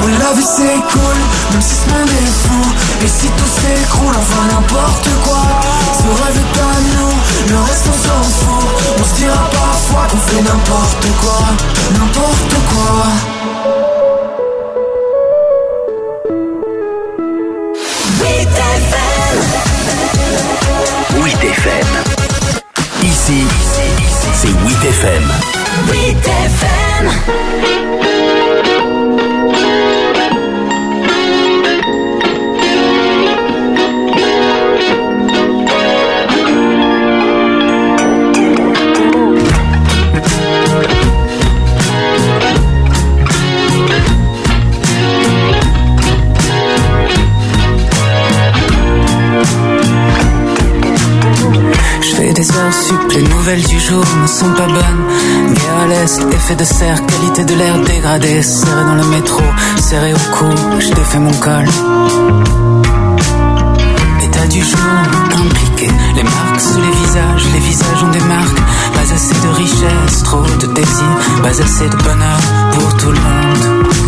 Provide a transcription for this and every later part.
Ouais, la vie c'est cool, même si ce monde est fou. Et si tout s'écroule, enfin n'importe quoi. Ce rêve est à nous, le reste on s'en fout. On se dira parfois qu'on fait n'importe quoi. N'importe quoi. WIT FM. Ici, c'est WIT FM. WIT FM. Des heures sup, les nouvelles du jour ne sont pas bonnes. Guerre à l'est, effet de serre, qualité de l'air dégradée. Serré dans le métro, serré au cou, je défais mon col. État du jour, impliqué. Les marques sous les visages ont des marques. Pas assez de richesse, trop de désir. Pas assez de bonheur pour tout le monde.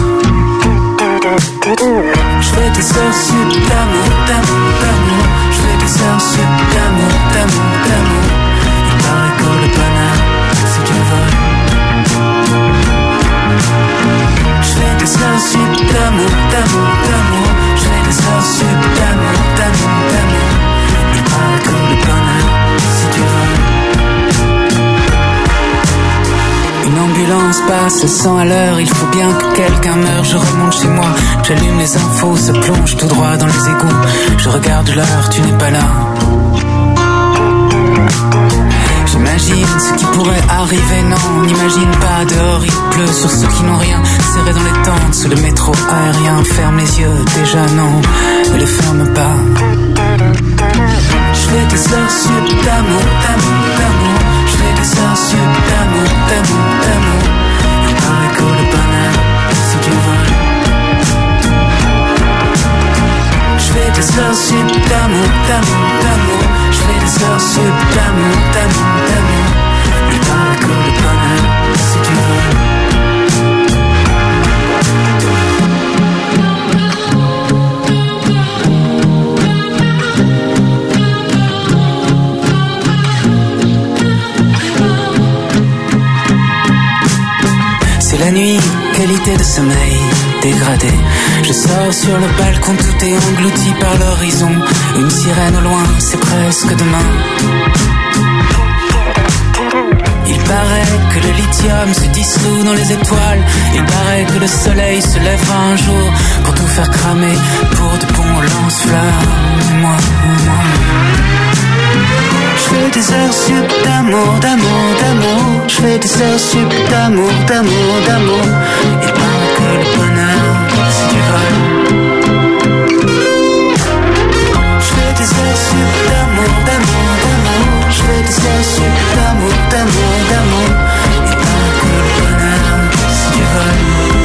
Je fais des heures sup d'amour, d'amour, d'amour. Je fais des heures sup d'amour, d'amour, d'amour. Il paraît que le bonheur, c'est du vol. Je fais des heures sup d'amour, d'amour, d'amour. Je fais des heures sup d'amour, d'amour, d'amour. Il paraît que le bonheur, c'est du vol. Une ambulance passe 100 à l'heure, il faut bien que quelqu'un meure. Je remonte chez moi, j'allume les infos, se plonge tout droit dans les égouts. Je regarde l'heure, tu n'es pas là. J'imagine ce qui pourrait arriver, non, on n'imagine pas. Dehors il pleut sur ceux qui n'ont rien. Serré dans les tentes, sous le métro aérien. Ferme les yeux, déjà non, ne les ferme pas. Je fais des heures sup d'amour, d'amour, d'amour. Je fais des heures sup d'amour, d'amour, d'amour. Il paraît que le bonheur, c'est du vol. Je fais des heures sup d'amour, d'amour, d'amour. Je fais des heures sup d'amour, d'amour, d'amour. Il paraît que le bonheur, c'est du vol. La nuit, qualité de sommeil dégradée. Je sors sur le balcon, tout est englouti par l'horizon. Une sirène au loin, c'est presque demain. Il paraît que le lithium se dissout dans les étoiles. Il paraît que le soleil se lèvera un jour pour tout faire cramer, pour de bons lance-flammes. Moi. Je fais des heures sup d'amour, d'amour, d'amour. Je fais des heures sup d'amour, d'amour, d'amour. Il paraît que le bonheur, c'est du vol. Je fais des heures sup d'amour, d'amour, d'amour. Je fais des heures sup d'amour, d'amour, d'amour. Il paraît que le bonheur, c'est du vol.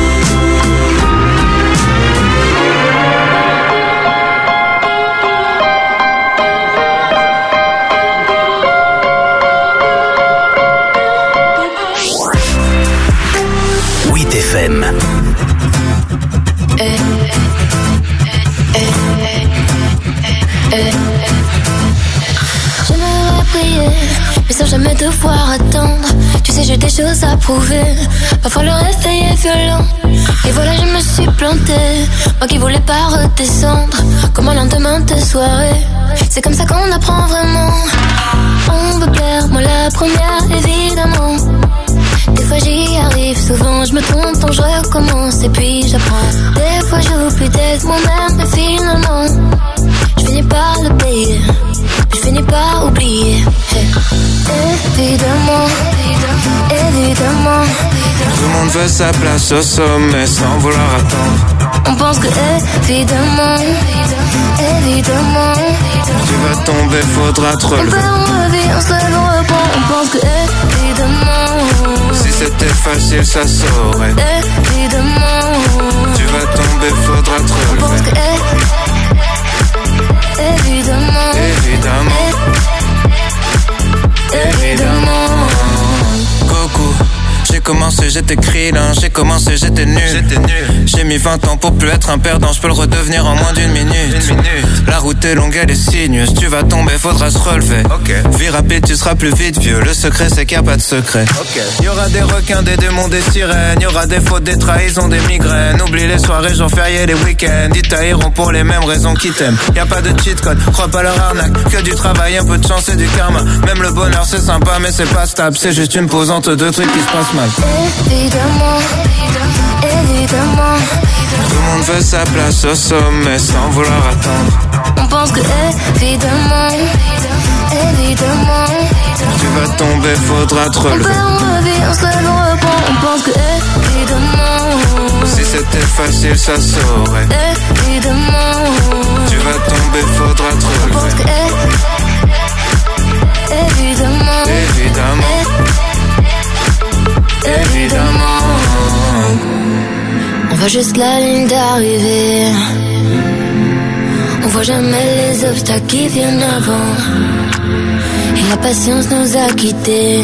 FM. J'aimerais prier, mais sans jamais devoir attendre. Tu sais, j'ai des choses à prouver. Parfois le réveil est violent. Et voilà, je me suis plantée. Moi qui voulais pas redescendre. Comme un lendemain de soirée. C'est comme ça qu'on apprend vraiment. On veut plaire, moi la première, évidemment. Des fois j'y arrive, souvent je me trompe, donc je recommence et puis j'apprends. Des fois j'oublie d'être moi-même, mais finalement je finis par le payer, je finis par oublier. Évidemment, évidemment. Tout le monde veut sa place au sommet sans vouloir attendre. On pense que évidemment, évidemment. Tu vas tomber, faudra te relever. On revient, on se lève, on reprend. On pense que évidemment. Si c'était facile, ça saurait. Évidemment. Tu vas tomber, faudra te relever. On pense que évidemment. Évidemment. Évidemment. Coucou. J'ai commencé, j'étais crilant, j'ai commencé, j'étais nul. J'ai mis 20 ans pour plus être un perdant, je peux le redevenir en moins d'une minute. La route est longue, elle est sinueuse, tu vas tomber, faudra se relever. Vie rapide, tu seras plus vite vieux, le secret c'est qu'il n'y a pas de secret. Y'aura des requins, des démons, des sirènes, y'aura des fautes, des trahisons, des migraines. Oublie les soirées, jours fériés, les week-ends. Ils tailleront pour les mêmes raisons qu'ils t'aiment. Y'a pas de cheat code, crois pas leur arnaque. Que du travail, un peu de chance et du karma. Même le bonheur c'est sympa mais c'est pas stable. C'est juste une pause entre deux trucs qui se passent mal. Évidemment, évidemment. Tout le monde veut sa place au sommet sans vouloir attendre. On pense que évidemment, évidemment. Tu vas tomber, faudra te relever. On perd, on revient, on se lève, on reprend. On pense que évidemment. Si c'était facile, ça saurait. Évidemment. Tu vas tomber, faudra te relever. On pense que évidemment. Évidemment. Évidemment. On voit juste la ligne d'arrivée. On voit jamais les obstacles qui viennent avant. Et la patience nous a quittés.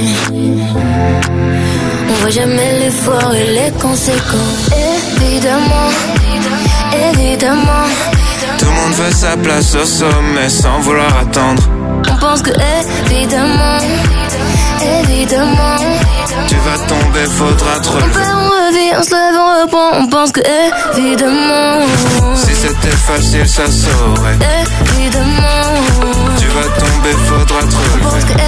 On voit jamais l'effort et les conséquences. Évidemment, évidemment. Tout le monde veut sa place au sommet sans vouloir attendre. On pense que évidemment, évidemment. Tu vas tomber, faudra te On relever. perd, on revient, on se lève, on reprend. On pense que évidemment. Si c'était facile, ça saurait. Évidemment. Tu vas tomber, faudra te On pense relever.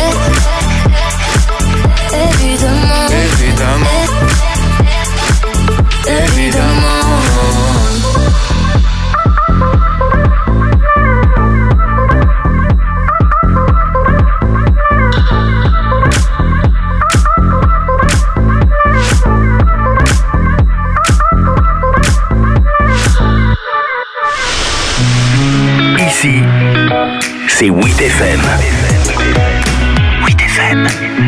que évidemment. Évidemment. Évidemment. Ici, c'est 8FM. 8FM.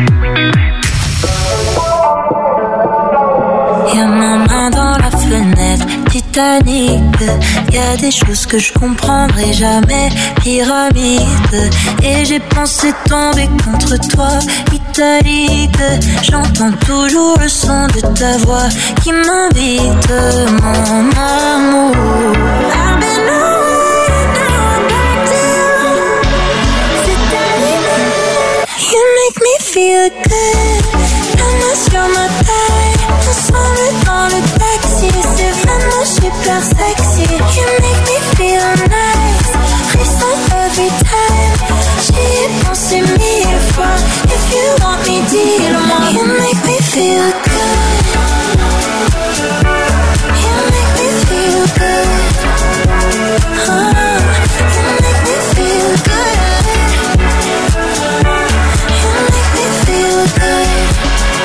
Y'a ma main dans la fenêtre, Titanic. Y'a des choses que je comprendrai jamais, pyramide. Et j'ai pensé tomber contre toi, italique. J'entends toujours le son de ta voix qui m'invite, mon amour. I've been away, now I'm back to you. C'est terminé. You make me feel good. La main sur ma taille, ensemble dans le taxi. C'est vraiment super sexy. You make me feel nice. Frisson every time. J'y ai pensé 1000 fois. If you want me, dis-le-moi. You make me feel good. You make me feel good. You make me feel good. You make me feel good.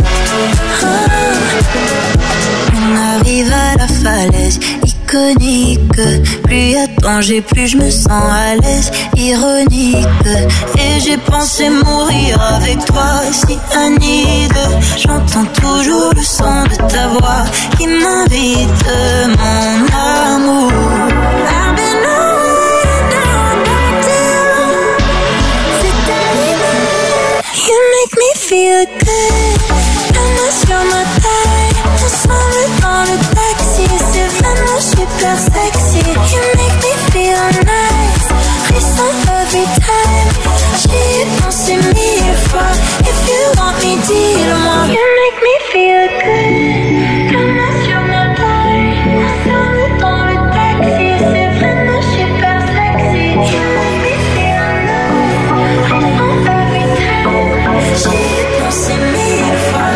On arrive à la falaise iconique. Plus y a danger, plus je me sens à l'aise. Ironique. Et j'ai pensé mourir avec toi, si Anide. J'entends toujours le son de ta voix qui m'invite, mon amour. I've been away, now I'm back to you. C'est terminé. You make me feel good. La main sur ma taille, ensemble dans le taxi. C'est vraiment super sexy. You make me feel nice. Frisson every time. J'y ai pensé 1000 fois. If you want me, dis-le-moi. You make me feel good. La main sur ma taille, ensemble dans le taxi. C'est vraiment super sexy. You make me feel nice. Frisson every time. J'y ai pensé 1000 fois.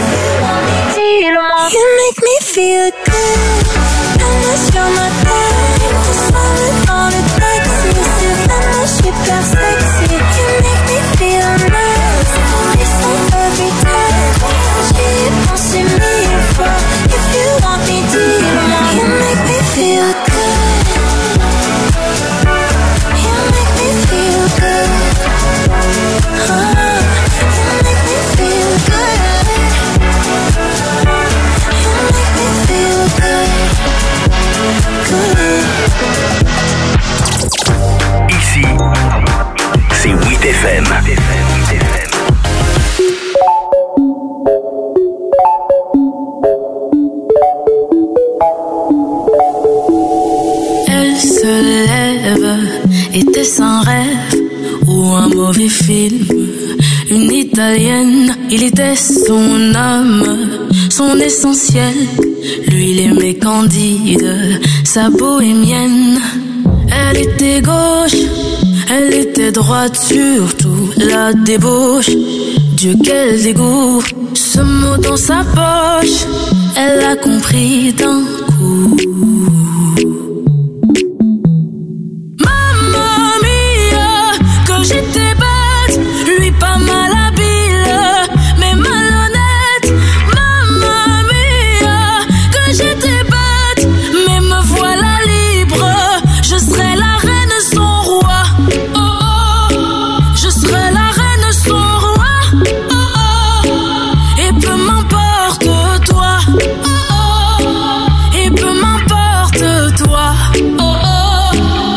You make me feel good. La main sur ma taille, ensemble dans le taxi. C'est vraiment super sexy. You make me feel nice. Frisson every time. J'y ai pensé 1000 fois. If you want me, dis-le-moi. You make me feel good. You make me feel good. You make me feel good. You make me feel good. se lève, était-ce un rêve ou un mauvais film? Une italienne, il était son âme, son essentiel. Lui, il aimait Candide, sa bohémienne. Elle était gauche, elle était droite, surtout la débauche. Dieu, quel dégoût, ce mot dans sa poche, elle l'a compris d'un coup. Mamma mia, que j'étais bête, lui pas mal habile, mais malhonnête. Mamma mia, que j'étais bête, mais me voilà libre. Je serai la reine, son roi. Oh oh, je serai la reine, son roi. Oh oh, et peu m'importe toi. Oh oh, et peu m'importe toi. Oh oh,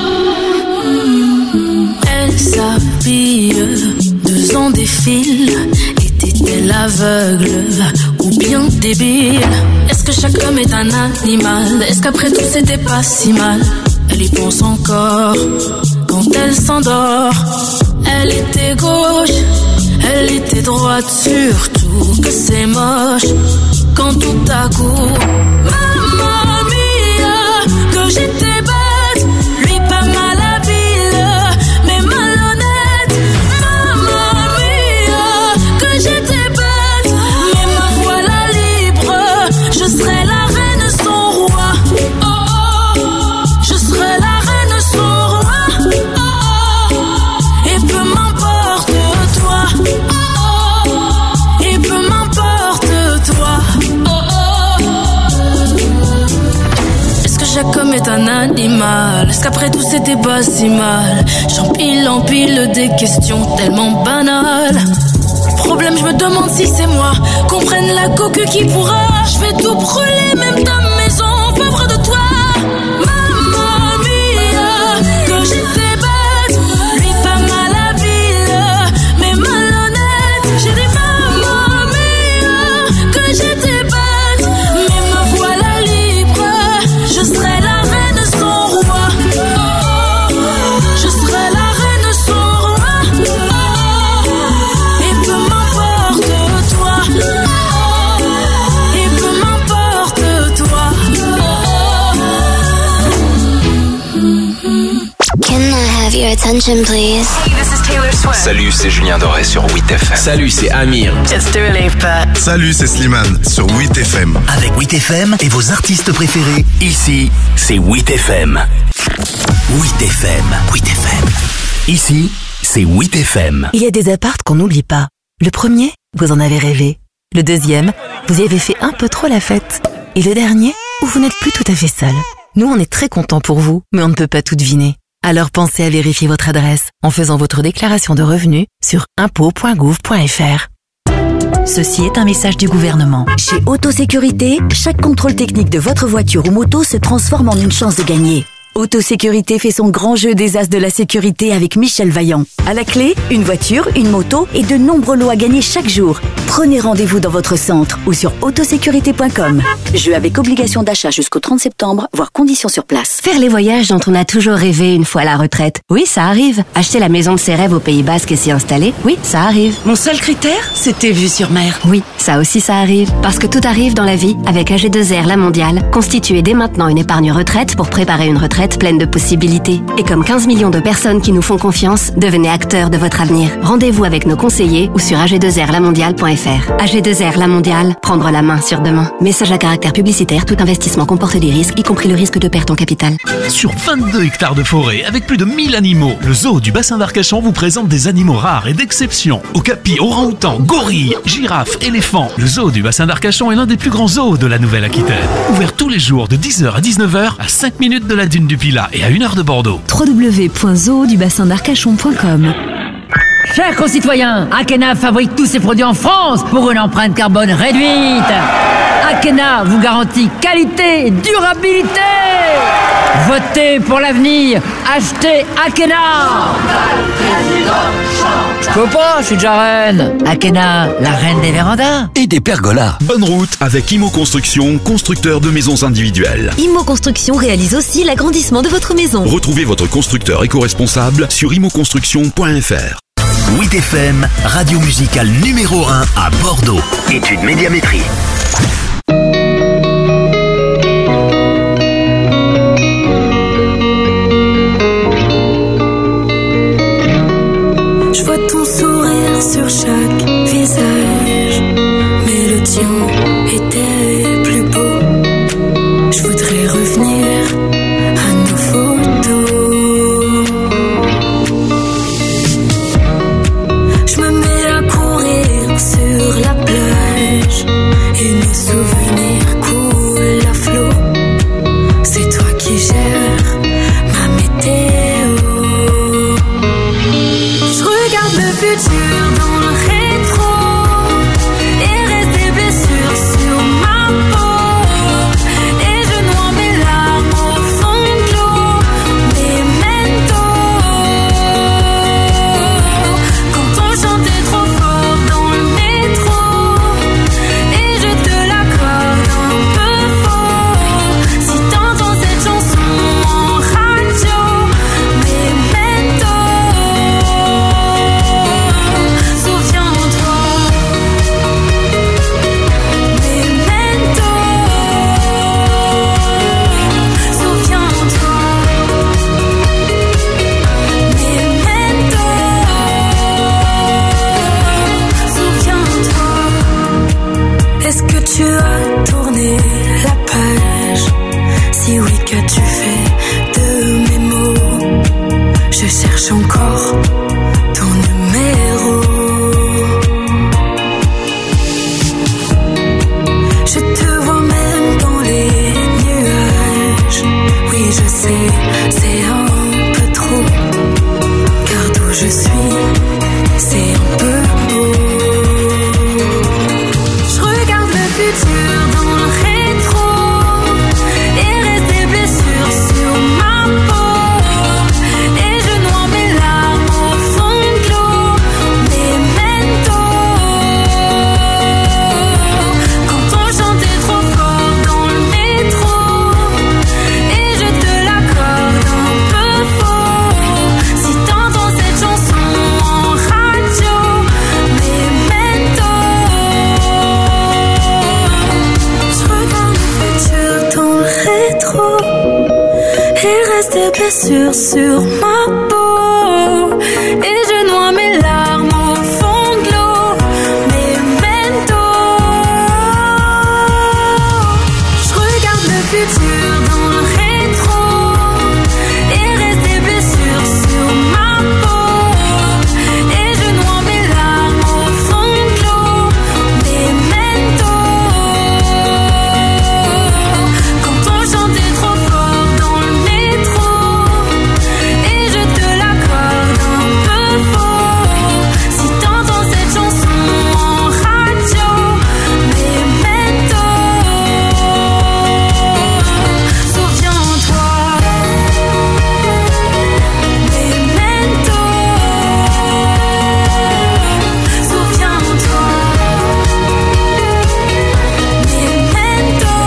elle s'habille, 2 ans défilent. Était-elle aveugle ou bien débile? Est-ce que chaque homme est un animal? Est-ce qu'après tout c'était pas si mal? Elle y pense encore quand elle s'endort. Elle était gauche, elle était droite, surtout que c'est moche quand tout à coup, mamma mia, que j'étais bête, lui pas mal habile, mais malhonnête. Mamma mia, que j'étais bête, mais me voilà libre. Je serai la reine, son roi. Oh oh, je serai la reine, son roi. Oh oh, et peu m'importe toi. Oh oh, et peu m'importe toi. Oh oh, est-ce que chaque homme est un animal? Est-ce qu'après tout c'était pas si mal? J'empile, empile des questions tellement banales. Problème, je me demande si c'est moi. Qu'on prenne la coque qui pourra. Je vais tout brûler, même ta maison, pauvre de toi. Mamma mia, que j'étais bête, lui pas mal habile, mais malhonnête. J'ai dit mamma mia, que j'étais bête, mais me voilà libre. Je serai la reine, son roi. Oh, je serai la reine, son roi. Oh, et peu m'importe toi. Oh, et peu m'importe toi. Can I have your attention, please? Salut, c'est Julien Doré sur 8FM. Salut, c'est Amir. It's the relief part. Salut, c'est Slimane sur 8FM. Avec 8FM et vos artistes préférés, ici, c'est 8FM. 8FM. 8FM. Ici, c'est 8FM. Il y a des apparts qu'on n'oublie pas. Le premier, vous en avez rêvé. Le deuxième, vous y avez fait un peu trop la fête. Et le dernier, où vous n'êtes plus tout à fait seul. Nous, on est très contents pour vous, mais on ne peut pas tout deviner. Alors pensez à vérifier votre adresse en faisant votre déclaration de revenus sur impôts.gouv.fr. Ceci est un message du gouvernement. Chez Autosécurité, chaque contrôle technique de votre voiture ou moto se transforme en une chance de gagner. Autosécurité fait son grand jeu des as de la sécurité avec Michel Vaillant. À la clé, une voiture, une moto et de nombreux lots à gagner chaque jour. Prenez rendez-vous dans votre centre ou sur autosécurité.com. Jeu avec obligation d'achat jusqu'au 30 septembre, voire conditions sur place. Faire les voyages dont on a toujours rêvé une fois à la retraite. Oui, ça arrive. Acheter la maison de ses rêves au Pays Basque et s'y installer. Oui, ça arrive. Mon seul critère, c'était vue sur mer. Oui, ça aussi ça arrive. Parce que tout arrive dans la vie avec AG2R La Mondiale. Constituez dès maintenant une épargne retraite pour préparer une retraite pleine de possibilités. Et comme 15 millions de personnes qui nous font confiance, devenez acteurs de votre avenir. Rendez-vous avec nos conseillers ou sur ag2rlamondiale.fr. AG2R La Mondiale, prendre la main sur demain. Message à caractère publicitaire, tout investissement comporte des risques, y compris le risque de perte en capital. Sur 22 hectares de forêt, avec plus de 1000 animaux, le zoo du bassin d'Arcachon vous présente des animaux rares et d'exception. Okapis, orang-outans, gorilles, girafes, éléphants. Le zoo du bassin d'Arcachon est l'un des plus grands zoos de la Nouvelle-Aquitaine. Ouvert tous les jours de 10h à 19h, à 5 minutes de la dune du Pilat et à 1h de Bordeaux. www.zoodubassin-d'Arcachon.com. Chers concitoyens, Akena fabrique tous ses produits en France pour une empreinte carbone réduite. Akena vous garantit qualité et durabilité. Votez pour l'avenir. Achetez Akena. Je peux pas, je suis déjà reine. Akena, la reine des vérandas. Et des pergolas. Bonne route avec Imo Construction, constructeur de maisons individuelles. Imo Construction réalise aussi l'agrandissement de votre maison. Retrouvez votre constructeur éco-responsable sur imoconstruction.fr. 8FM, radio musicale numéro 1 à Bordeaux. Étude médiamétrie. Je vois ton sourire sur chaque visage, mais le tien était plus beau. Je voudrais revenir à nos photos. Je me mets à courir sur la plage et nos souvenirs coulent à flot. C'est toi qui gères ma météo. Je regarde le futur dans le rétro et reste des blessures sur ma peau. Et je noie mes larmes au fond de l'eau. Memento. Quand on chantait trop fort dans le métro et je te l'accorde un peu faux. Si t'entends cette chanson en radio, Memento. Souviens-toi, Memento. Souviens-toi, Memento. Souviens-toi. Est-ce que tu as tourné la page? Si oui, qu'as-tu fait de mes mots? Je cherche encore ton numéro. Je te vois même dans les nuages. Oui, je sais, c'est un peu trop. Car d'où je suis, c'est un peu beau. Je regarde le futur dans le rétro et reste des blessures sur ma peau. Et je noie mes larmes au fond de l'eau. Memento. Quand on chantait trop fort dans le métro et je te l'accorde un peu faux. Si t'entends cette chanson en radio, Memento. Je regarde le futur dans le rétro et reste des blessures sur ma peau. Et je noie mes larmes au fond de l'eau. Memento. Je regarde le futur dans le rétro et reste des blessures sur ma peau. Et je noie mes larmes au fond de l'eau. Memento. Quand on chantait trop fort dans le métro et je te l'accorde un peu faux. Si t'entends cette chanson en radio, Memento. Souviens-toi, Memento. Souviens-toi, Memento.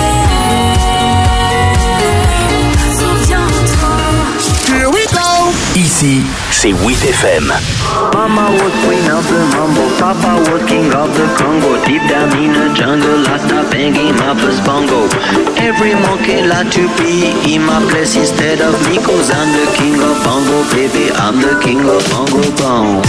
Souviens-toi. Here we go. Ici, c'est 8FM. Mama was queen of the mambo, Papa was king of the Congo. Deep down in the jungle, I stopped hanging my first bongo. Every monkey like to be in my place instead of me, 'cause I'm the king of bongo, baby. I'm the king of bongo bong.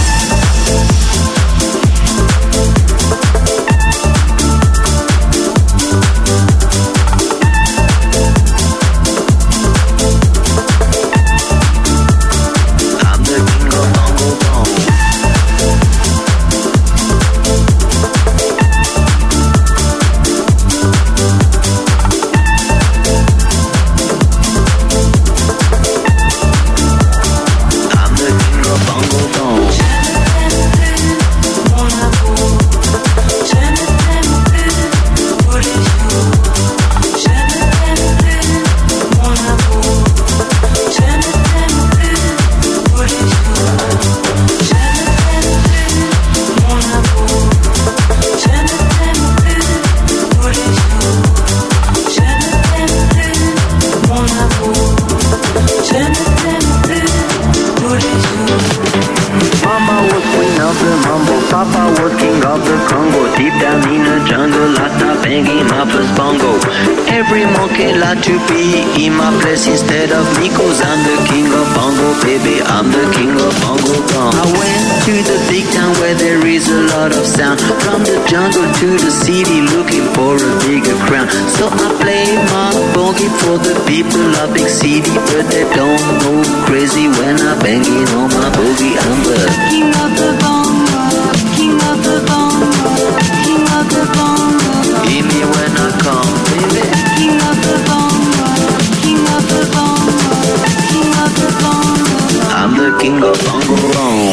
I'm the king of bongo bong. I'm the king of bongo bong. like to be in my place instead of me, 'cause I'm the king of bongo, baby, I'm the king of bongo gong. I went to the big town where there is a lot of sound, from the jungle to the city looking for a bigger crown. So I play my boogie for the people of big city, but they don't go crazy when I'm banging on my boogie. I'm the king of the bongo, king of the bongo, king of the bongo. Hear me when I come, baby. King of the bongo, king of the bongo, king of the bongo. I'm the king of bongo bongo.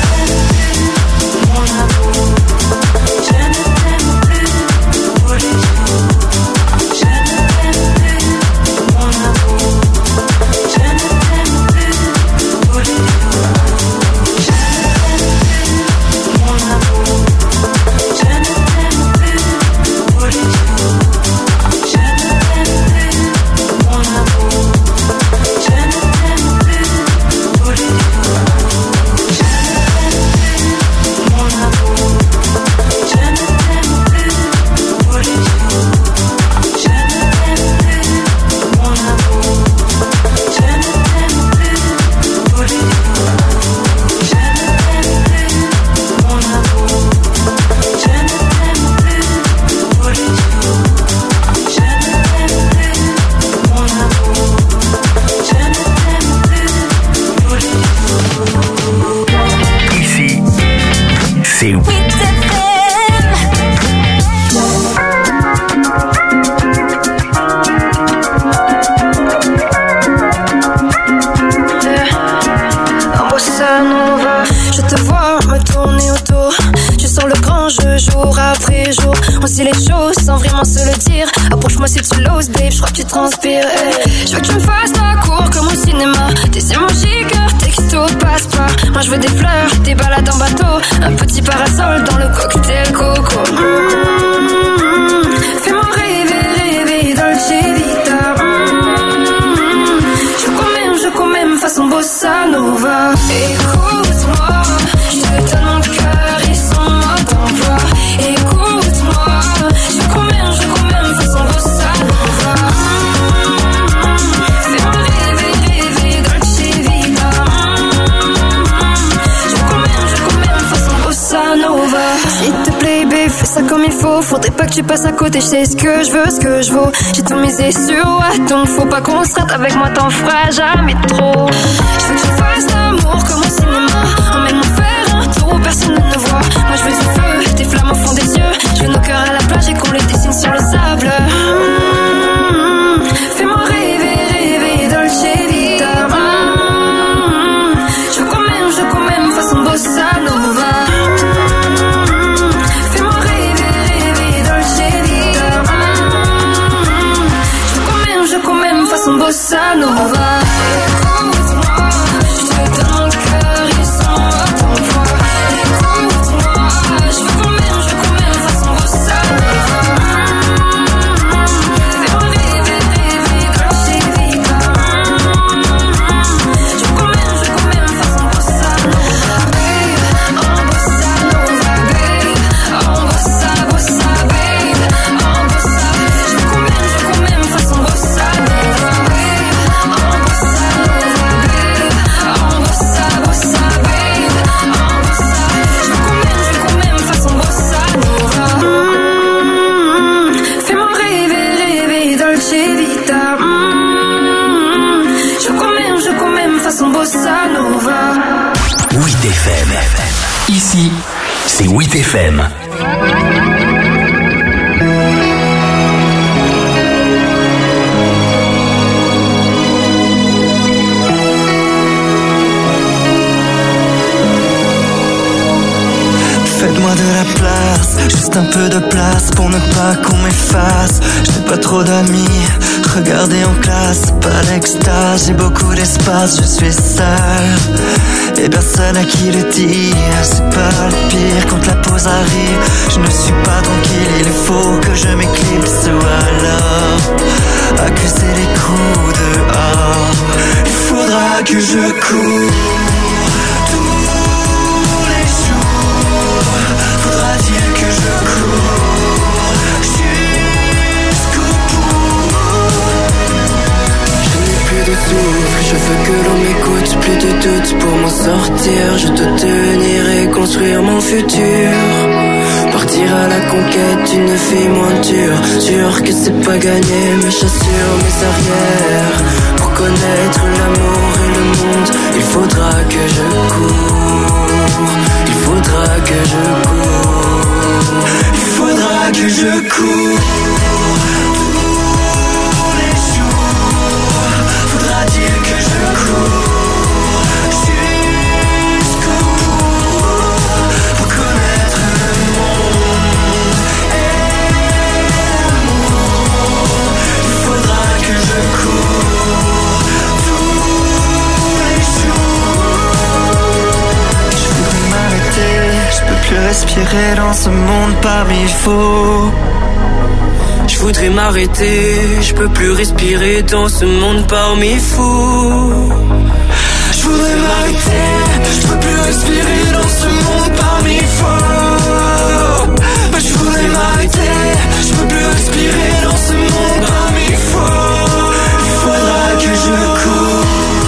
Les choses sans vraiment se le dire. Approche-moi si tu l'oses, babe, je crois que tu transpires. Je veux que tu me fasses la cour comme au cinéma. Tes émojis, cœur, texto, passe pas. Moi je veux des fleurs, des balades en bateau, un petit parasol dans le cocktail coco. Fais-moi rêver, rêver, dolce vita. Je cours même façon bossa nova. Écoute-moi, je te donne mon cœur et son mode d'emploi. Écoute-moi, je cours même façon bossa nova. Fais-moi rêver, rêver, dolce vita. Je cours même façon bossa nova. S'il te plaît, babe, fais ça comme il faut. Faudrait pas que tu passes à côté, je sais ce que je veux, ce que je vaux. J'ai tout misé sur moi, donc faut pas qu'on se rate. Avec moi t'en feras jamais trop. Je veux que tu fasses l'amour comme au cinéma. Emmène-moi faire un tour où personne ne nous voit. Moi je veux du feu, des flammes au fond des yeux. Je veux nos cœurs à la plage et qu'on les dessine sur le sable. Fais-moi rêver, rêver, dolce vita. Je cours même façon bossa nova. Fais-moi rêver, rêver, dolce vita. Je cours même façon bossa nova. Ici, c'est 8FM. Faites-moi de la place, juste un peu de place pour ne pas qu'on m'efface. J'ai pas trop d'amis, regardez en classe, pas l'extase, j'ai beaucoup d'espace, je suis seul et personne à qui le dire. C'est pas le pire quand la pause arrive, je ne suis pas tranquille, il faut que je m'éclipse ou alors accuser les coups dehors. Il faudra que je cours que je cours jusqu'au bout. de doute pour m'en sortir. Je dois tenir et construire mon futur. Partir à la conquête d'une vie moins dure. Sûr que c'est pas gagné, mes chassures, mes arrières. Pour connaître l'amour et le monde, il faudra que je cours. Il faudra que je cours. Il faudra que je cours. Tous les jours, faudra-t-il que je cours. Plus respirer dans ce monde parmi faux. Je voudrais m'arrêter, je peux plus respirer dans ce monde parmi fous. Je voudrais m'arrêter, je peux plus respirer dans ce monde parmi faux. Je voudrais m'arrêter, je peux plus respirer dans ce monde parmi faux. Il faudra que je cours.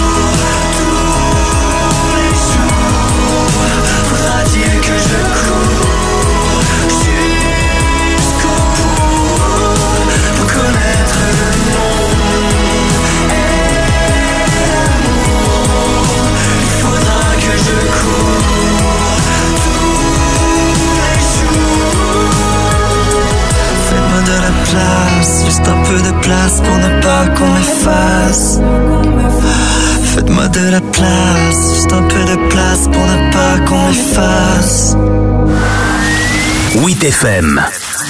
Juste un peu de place pour ne pas qu'on m'efface. Faites-moi de la place, juste un peu de place pour ne pas qu'on m'efface. 8 FM.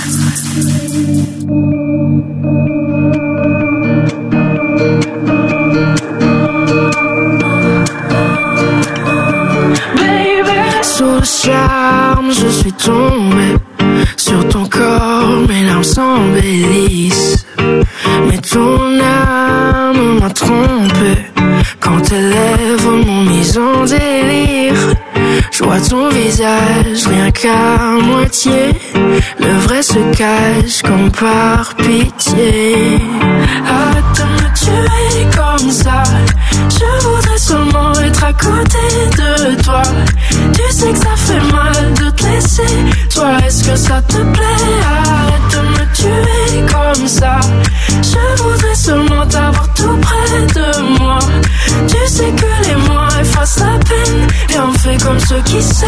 Sous le charme, je suis tombé. Sur ton corps, mes larmes s'embellissent. Mais ton âme m'a trompé. Quand tes lèvres m'ont mis en délire. Je vois ton visage rien qu'à moitié. Le vrai se cache comme par pitié. Arrête de me tuer comme ça. Je voudrais seulement être à côté de toi. Tu sais que ça fait mal de te laisser. Toi, est-ce que ça te plaît? Arrête de me tuer comme ça. Je voudrais seulement t'avoir tout près de moi. Tu sais que les mots effacent la peine. Et on fait comme ceux qui s'aiment.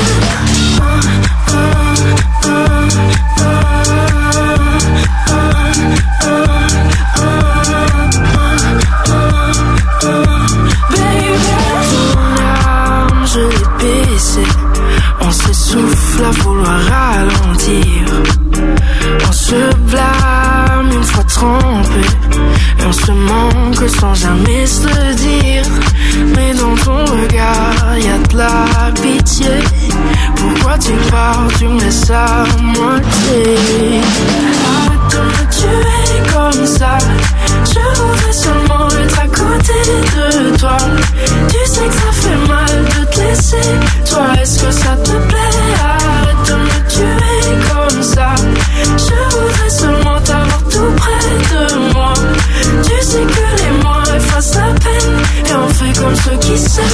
Je l'ai baissé, on s'essouffle à vouloir ralentir. On se blâme une fois trempé, et on se manque sans jamais se le dire. Mais dans ton regard, y'a de la pitié. Pourquoi tu pars, tu me laisses à moitié? Arrête de me tuer comme ça. Je voudrais seulement être à côté de toi. Tu sais que ça fait mal de te laisser. Toi, est-ce que ça te plaît? Arrête de me tuer comme ça. Je voudrais seulement t'avoir tout près de moi. Tu sais que les mots effacent la peine. Et on fait comme ceux qui s'aiment.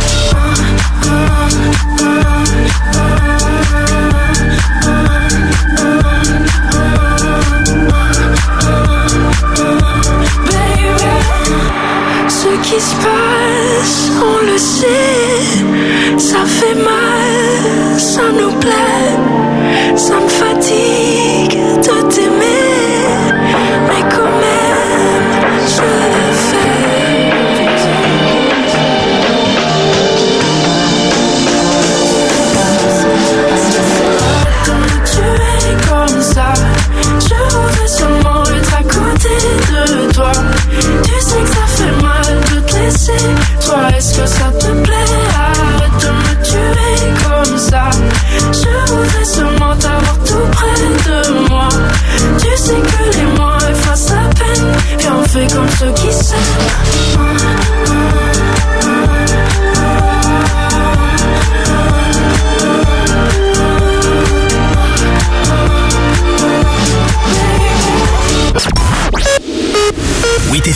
Ce qui se passe, on le sait. Ça fait mal, ça nous plaît. Ça me fatigue de t'aimer. Mais quand même, je le fais. De me tuer comme ça. Je voudrais seulement être à côté de toi. Tu sais que ça fait mal de te laisser. Toi, est-ce que ça te plaît?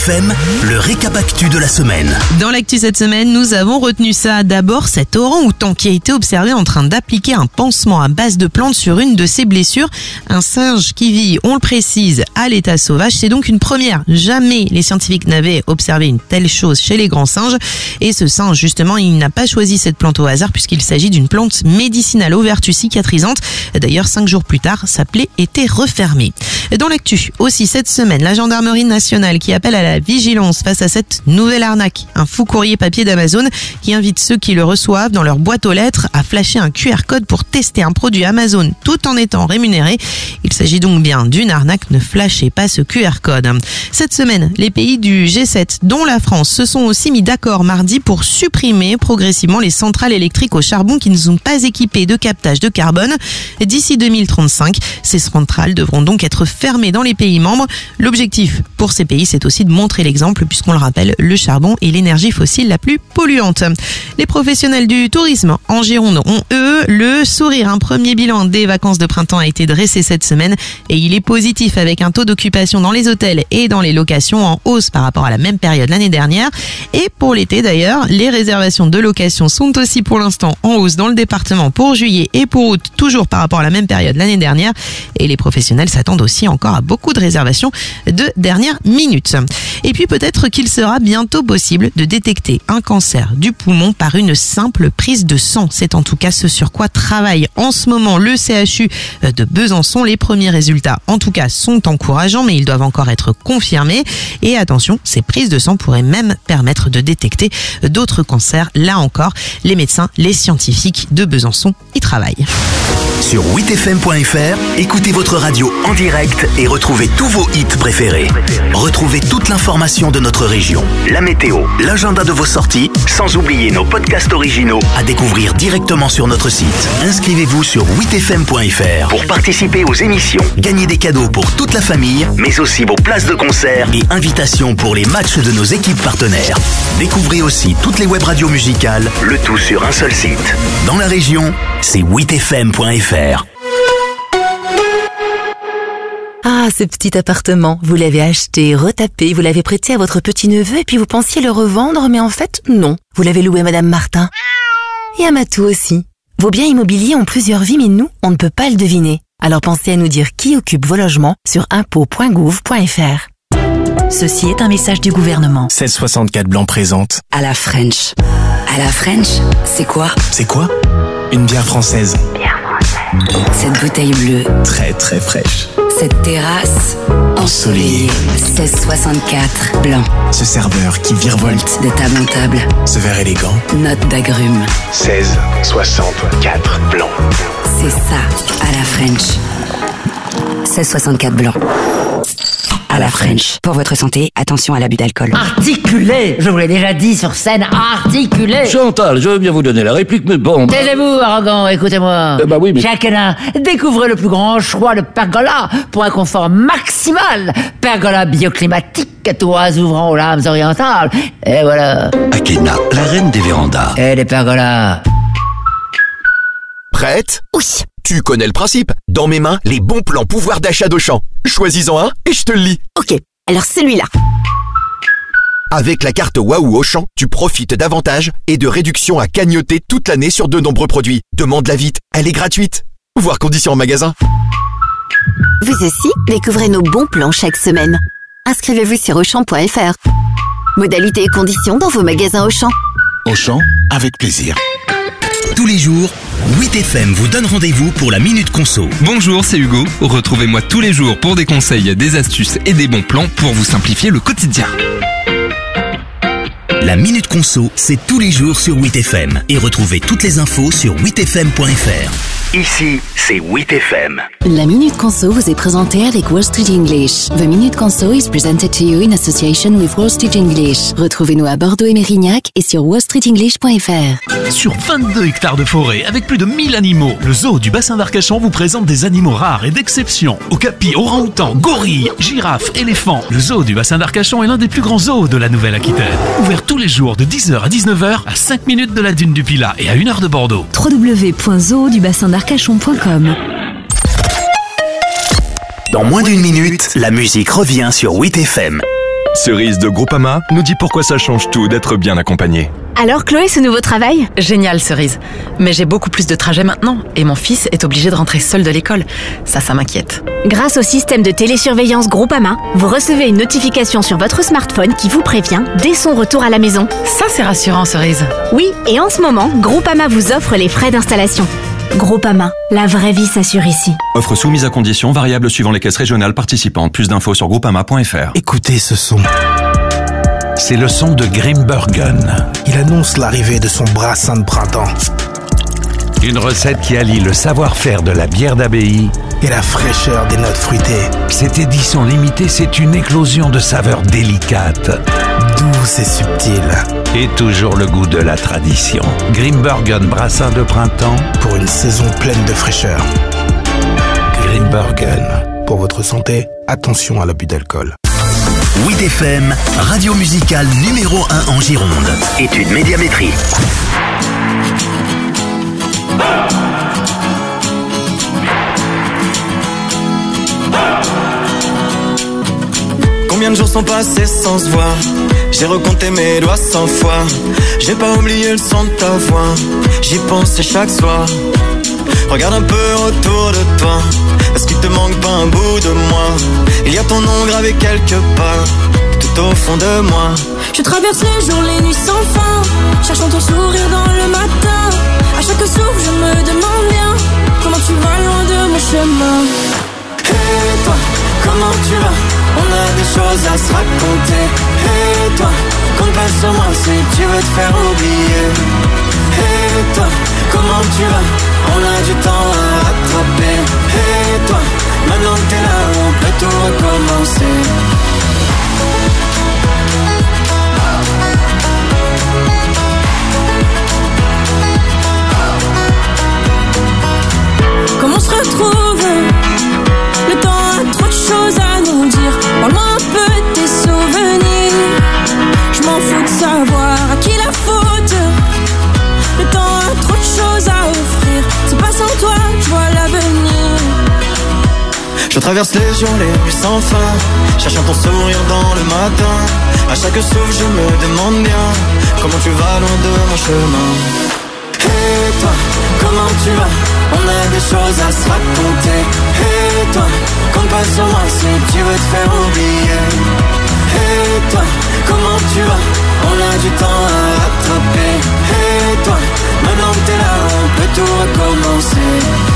8FM, le récap actu de la semaine. Dans l'actu cette semaine, nous avons retenu ça. D'abord, cet orang-outan qui a été observé en train d'appliquer un pansement à base de plantes sur une de ses blessures. Un singe qui vit, on le précise, à l'état sauvage. C'est donc une première. Jamais les scientifiques n'avaient observé une telle chose chez les grands singes. Et ce singe, justement, il n'a pas choisi cette plante au hasard puisqu'il s'agit d'une plante médicinale aux vertus cicatrisantes. D'ailleurs, 5 jours plus tard, sa plaie était refermée. Dans l'actu, aussi cette semaine, la gendarmerie nationale qui appelle à la vigilance face à cette nouvelle arnaque. Un fou courrier papier d'Amazon qui invite ceux qui le reçoivent dans leur boîte aux lettres à flasher un QR code pour tester un produit Amazon tout en étant rémunéré. Il s'agit donc bien d'une arnaque, ne flashez pas ce QR code. Cette semaine, les pays du G7, dont la France, se sont aussi mis d'accord mardi pour supprimer progressivement les centrales électriques au charbon qui ne sont pas équipées de captage de carbone. D'ici 2035, ces centrales devront donc être fermées dans les pays membres. L'objectif pour ces pays, c'est aussi de montrer l'exemple puisqu'on le rappelle, le charbon est l'énergie fossile la plus polluante. Les professionnels du tourisme en Gironde ont, eux, le sourire. Un premier bilan des vacances de printemps a été dressé cette semaine et il est positif avec un taux d'occupation dans les hôtels et dans les locations en hausse par rapport à la même période l'année dernière. Et pour l'été d'ailleurs, les réservations de location sont aussi pour l'instant en hausse dans le département pour juillet et pour août, toujours par rapport à la même période l'année dernière. Et les professionnels s'attendent aussi encore à beaucoup de réservations de dernière minute. Et puis peut-être qu'il sera bientôt possible de détecter un cancer du poumon par une simple prise de sang. C'est en tout cas ce sur quoi travaille en ce moment le CHU de Besançon. Les premiers résultats, en tout cas, sont encourageants, mais ils doivent encore être confirmés. Et attention, ces prises de sang pourraient même permettre de détecter d'autres cancers. Là encore, les médecins, les scientifiques de Besançon y travaillent. Sur 8fm.fr, écoutez votre radio en direct et retrouvez tous vos hits préférés. Retrouvez toute l'information de notre région, la météo, l'agenda de vos sorties, sans oublier nos podcasts originaux à découvrir directement sur notre site. Inscrivez-vous sur 8fm.fr pour participer aux émissions, gagner des cadeaux pour toute la famille, mais aussi vos places de concert et invitations pour les matchs de nos équipes partenaires. Découvrez aussi toutes les web radios musicales, le tout sur un seul site. Dans la région, c'est 8fm.fr. Ah, ce petit appartement, vous l'avez acheté, retapé, vous l'avez prêté à votre petit-neveu et puis vous pensiez le revendre, mais en fait, non. Vous l'avez loué à Madame Martin. Et à Matou aussi. Vos biens immobiliers ont plusieurs vies, mais nous, on ne peut pas le deviner. Alors pensez à nous dire qui occupe vos logements sur impôts.gouv.fr. Ceci est un message du gouvernement. 1664 Blanc présente À la French. À la French, c'est quoi? C'est quoi? Une bière française. Cette bouteille bleue. Très très fraîche. Cette terrasse ensoleillée. 1664 Blanc. Ce serveur qui virevolte de table en table. Ce verre élégant. Note d'agrumes. 1664 Blanc. C'est ça, à la French. 1664 Blanc. À la French. Pour votre santé, attention à l'abus d'alcool. Articulé! Je vous l'ai déjà dit sur scène, articulé! Chantal, je veux bien vous donner la réplique, mais bon... Taisez-vous, arrogant, écoutez-moi. Bah oui, mais... Jacques Hénin, découvrez le plus grand choix de pergola pour un confort maximal. Pergola bioclimatique, toits ouvrant aux lames orientales. Et voilà. Akena, la reine des vérandas. Et les pergolas. Prête? Oui. Tu connais le principe. Dans mes mains, les bons plans pouvoir d'achat d'Auchan. Choisis-en un et je te le lis. Ok, alors celui-là. Avec la carte Waouh Auchan, tu profites d'avantages et de réductions à cagnoter toute l'année sur de nombreux produits. Demande-la vite, elle est gratuite. Voir conditions en magasin. Vous aussi, découvrez nos bons plans chaque semaine. Inscrivez-vous sur Auchan.fr. Modalités et conditions dans vos magasins Auchan. Auchan, avec plaisir. Tous les jours, 8FM vous donne rendez-vous pour la Minute Conso. Bonjour, c'est Hugo. Retrouvez-moi tous les jours pour des conseils, des astuces et des bons plans pour vous simplifier le quotidien. La Minute Conso, c'est tous les jours sur 8FM. Et retrouvez toutes les infos sur 8fm.fr. Ici, c'est 8FM. La Minute Conso vous est présentée avec Wall Street English. The Minute Conso is presented to you in association with Wall Street English. Retrouvez-nous à Bordeaux et Mérignac et sur wallstreetenglish.fr. Sur 22 hectares de forêt, avec plus de 1000 animaux, le zoo du bassin d'Arcachon vous présente des animaux rares et d'exception. Okapis, orang-outans, gorilles, girafes, éléphants. Le zoo du bassin d'Arcachon est l'un des plus grands zoos de la Nouvelle-Aquitaine. Ouvert tous les jours de 10h à 19h, à 5 minutes de la dune du Pilat et à 1 heure de Bordeaux. www.zoodubassindarcachon.com. Dans moins d'une minute, la musique revient sur 8FM. Cerise de Groupama nous dit pourquoi ça change tout d'être bien accompagné. Alors Chloé, ce nouveau travail ? Génial Cerise. Mais j'ai beaucoup plus de trajets maintenant et mon fils est obligé de rentrer seul de l'école. Ça m'inquiète. Grâce au système de télésurveillance Groupama, vous recevez une notification sur votre smartphone qui vous prévient dès son retour à la maison. Ça c'est rassurant Cerise. Oui, et en ce moment, Groupama vous offre les frais d'installation. Groupama, la vraie vie s'assure ici. Offre soumise à conditions, variables suivant les caisses régionales participantes. Plus d'infos sur groupama.fr. Écoutez ce son. C'est le son de Grimbergen. Il annonce l'arrivée de son brassin de printemps. Une recette qui allie le savoir-faire de la bière d'abbaye et la fraîcheur des notes fruitées. Cette édition limitée, c'est une éclosion de saveurs délicates, douces et subtiles. Et toujours le goût de la tradition. Grimbergen brassin de printemps pour une saison pleine de fraîcheur. Grimbergen. Pour votre santé, attention à l'abus d'alcool. 8FM, radio musicale numéro 1 en Gironde. Étude médiamétrie. Combien de jours sont passés sans se voir? J'ai recompté mes doigts 100 fois. J'ai pas oublié le son de ta voix. J'y pensais chaque soir. Regarde un peu autour de toi. Est-ce qu'il te manque pas un bout de moi? Il y a ton nom gravé quelque part, tout au fond de moi. Je traverse les jours, les nuits sans fin, cherchant ton sourire dans le matin. À chaque souffle je me demande bien comment tu vas loin de mon chemin. Et toi, comment tu vas? On a des choses à se raconter. Et toi, compte pas sur moi si tu veux te faire oublier. Et toi, comment tu vas? On a du temps à rattraper. Et toi, maintenant que t'es là, on peut tout recommencer. Comme on se retrouve, le temps a trop de choses à nous dire. Parle-moi un peu de tes souvenirs. Je m'en fous de savoir à qui la faute. Le temps a trop de choses à offrir. C'est pas sans toi que je vois l'avenir. Je traverse les jours, les nuits sans fin, cherchant ton sourire dans le matin. À chaque souffle je me demande bien comment tu vas loin de mon chemin. Et toi, comment tu vas? On a des choses à se raconter. Et toi, compte pas sur moi si tu veux te faire oublier. Et toi, comment tu vas? On a du temps à rattraper. Et toi, maintenant que t'es là, on peut tout recommencer.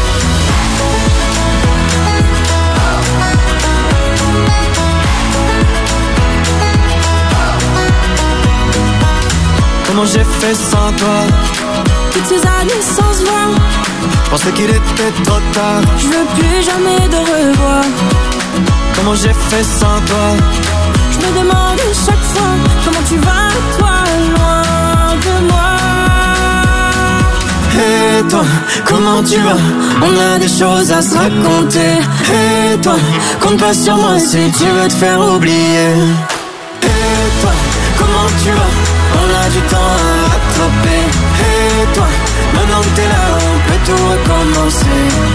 Comment j'ai fait sans toi? Toutes ces années sans se voir. Je pensais qu'il était trop tard. Je veux plus jamais de revoir. Comment j'ai fait sans toi? Je me demande chaque fois comment tu vas, toi, loin de moi. Et toi, comment tu vas? On a des choses à se raconter. Et toi, compte pas sur moi si tu veux te faire oublier. Et toi, comment tu vas? On a du temps à rattraper. Et toi, maintenant que t'es là, on peut tout recommencer.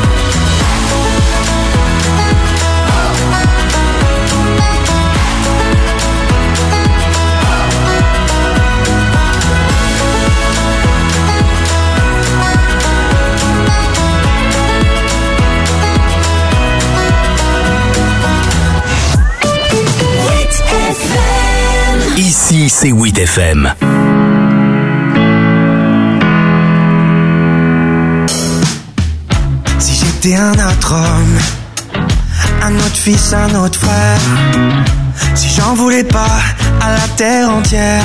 Ici, c'est 8FM. Si j'étais un autre homme, un autre fils, un autre frère, si j'en voulais pas à la terre entière,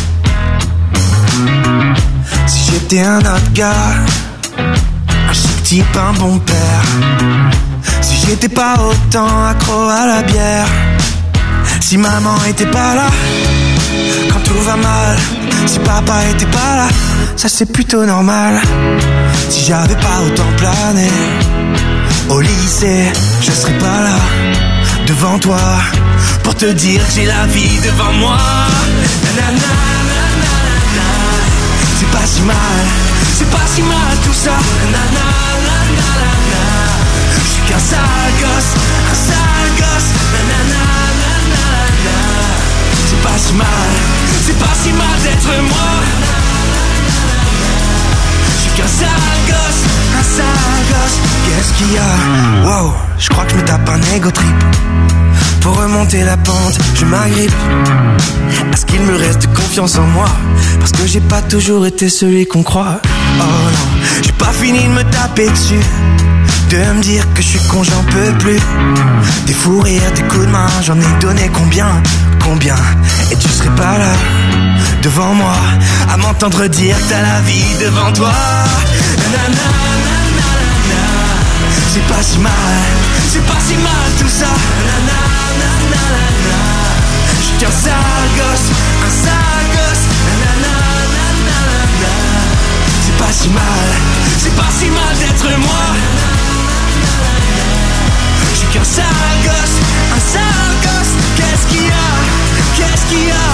si j'étais un autre gars, un chic type, un bon père, si j'étais pas autant accro à la bière, si maman était pas là quand tout va mal, si papa était pas là, ça c'est plutôt normal. Si j'avais pas autant plané au lycée, je serais pas là devant toi pour te dire que j'ai la vie devant moi. Nanana, nanana, c'est pas si mal, c'est pas si mal tout ça. Nanana, nanana, je suis qu'un sale gosse, un sale gosse. Nanana, nanana, c'est pas si mal d'être moi. J'suis qu'un sale gosse, qu'est-ce qu'il y a? Wow, je crois que je me tape un ego trip. Pour remonter la pente, je m'agrippe à ce qu'il me reste de confiance en moi. Parce que j'ai pas toujours été celui qu'on croit. Oh non, j'ai pas fini de me taper dessus, de me dire que je suis con, j'en peux plus. Des fous rires, des coups de main, j'en ai donné combien? Et tu serais pas là, devant moi, à m'entendre dire que t'as la vie devant toi. Nanana, nanana, c'est pas si mal tout ça. Nanana, nanana, j'suis qu'un sale gosse, nanana, nanana, c'est pas si mal d'être moi. J'suis qu'un sale gosse, qu'est-ce qu'il y a? Qu'est-ce qu'il y a?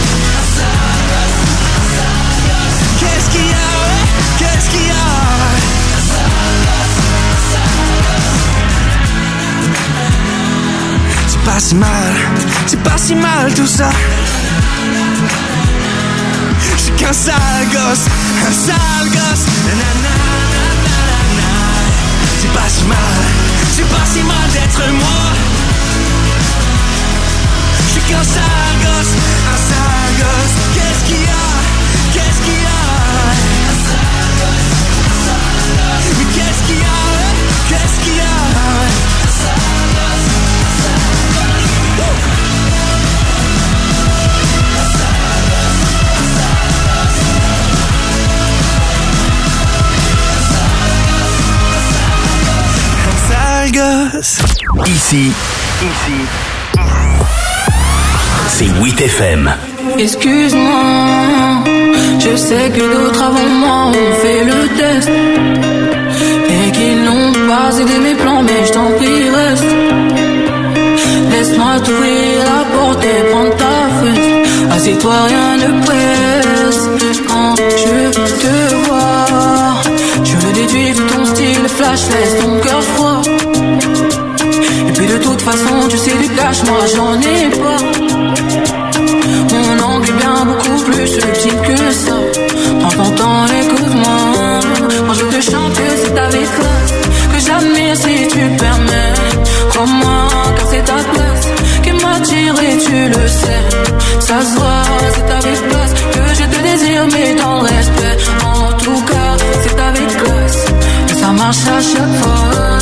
C'est pas si mal tout ça. J'suis qu'un sale gosse, nanana, nanana, c'est pas si mal d'être moi. J'suis qu'un sale gosse, qu'est-ce qu'il y a? Mais qu'est-ce qu'il y a? Ici, c'est 8FM. Excuse-moi, je sais que d'autres avant moi ont fait le test et qu'ils n'ont pas aidé mes plans, mais je t'en prie reste. Laisse-moi t'ouvrir la porte et prendre ta fesse. Assieds-toi, rien ne presse. Quand je te vois, je le déduis de ton style flash, laisse ton cœur froid. Et puis de toute façon, tu sais du cash, moi j'en ai pas. Mon angle est bien beaucoup plus subtil que ça. Prends ton temps, écoute-moi. Quand je te chante, c'est avec classe que j'admire si tu permets. Crois-moi, car c'est ta place qui m'attire et tu le sais. Ça se voit, c'est avec classe que je te désire, mais dans le respect. En tout cas, c'est avec classe et ça marche à chaque fois.